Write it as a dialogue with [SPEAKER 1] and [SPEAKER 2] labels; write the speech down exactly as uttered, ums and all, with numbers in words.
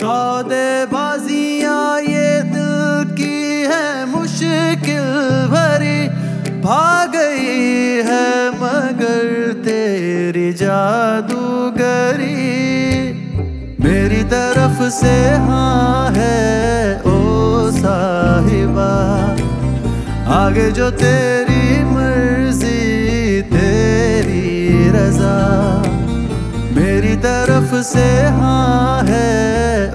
[SPEAKER 1] सौदेबाजियां ये दिल की है मुश्किल भरी, भाग गई है मगर तेरी जादूगरी। मेरी तरफ से हाँ है ओ साहिबा, आगे जो तेरी मर्जी तेरी रजा। मेरी तरफ से हाँ